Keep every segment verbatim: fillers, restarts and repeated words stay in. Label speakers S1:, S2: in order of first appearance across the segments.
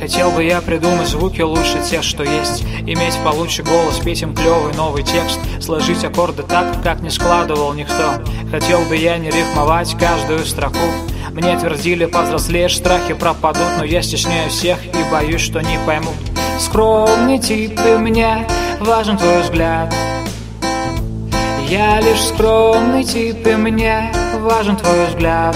S1: Хотел бы я придумать звуки лучше тех, что есть, иметь получше голос, петь им клевый новый текст, сложить аккорды так, как не складывал никто. Хотел бы я не рифмовать каждую строку. Мне твердили, повзрослеешь, страхи пропадут, но я стесняю всех и боюсь, что не поймут. Скромный тип, и мне важен твой взгляд. Я лишь скромный тип, и мне важен твой взгляд.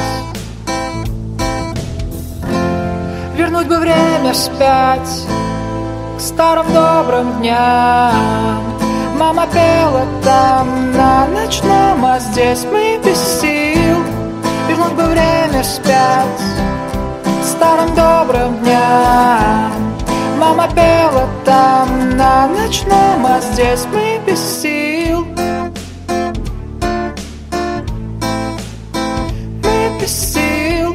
S1: Вернуть бы время вспять к старым добрым дням. Мама пела там на ночном, а здесь мы без сил. Вернуть бы время вспять к старым добрым дням. Мама пела там на ночном, а здесь мы без сил. Мы без сил.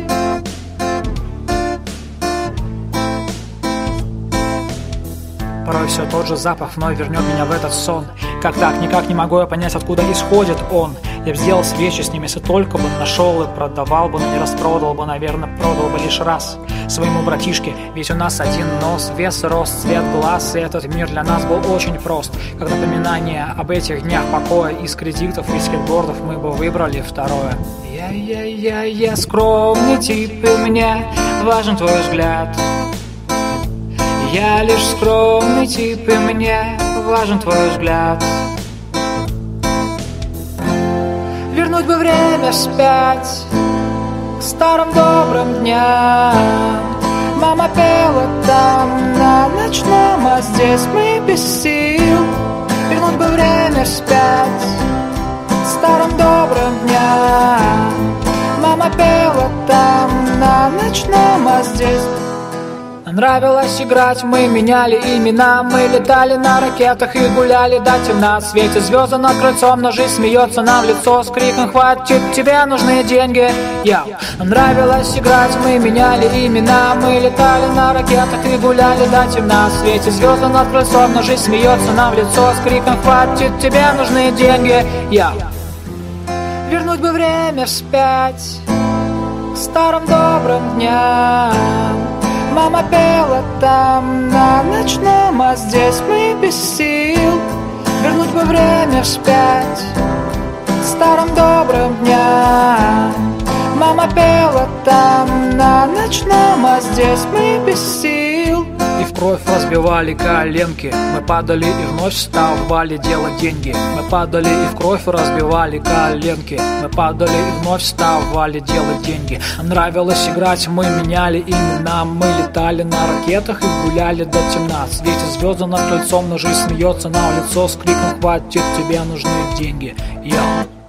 S1: Порой все тот же запах вновь вернет меня в этот сон. Как так, никак не могу я понять, откуда исходит он. Я б сделал свечи с ним, если только бы нашел и продавал бы, но не распродал бы, наверное, продал бы лишь раз своему братишке. Ведь у нас один нос, вес, рост, цвет глаз, и этот мир для нас был очень прост. Как напоминание об этих днях покоя, из кредитов и скейтбордов мы бы выбрали второе. Я-я-я-я скромный тип, и мне важен твой взгляд. Я лишь скромный тип, и мне важен твой взгляд. Вернуть бы время вспять к старым добрым дням. Мама пела там на ночном, а здесь мы без сил. Вернуть бы время вспять к старым добрым дням. Мама пела там на ночном, а здесь... Нравилось играть, мы меняли имена. Мы летали на ракетах и гуляли до темна. Светят звезды над крыльцом, но жизнь смеется нам в лицо с криком: хватит, тебе нужны деньги. Я. Нравилось играть, мы меняли имена. Мы летали на ракетах и гуляли до темна. Светят звезды над крыльцом, но жизнь смеется нам в лицо с криком: хватит, тебе нужны деньги. Я. Вернуть бы время вспять к старым добрым дням. Мама пела там на ночном, а здесь мы без сил. Вернуть бы время вспять к старым добрым дням. Мама пела там на ночном, а здесь мы без сил. И в кровь разбивали коленки, мы падали и вновь вставали делать деньги. Мы падали и в кровь разбивали коленки, мы падали и вновь вставали делать деньги. Нравилось играть, мы меняли имена. Мы летали на ракетах и гуляли до темна. Светят звезды над крыльцом, но жизнь смеется нам в лицо с криком: хватит, тебе нужны деньги. Я.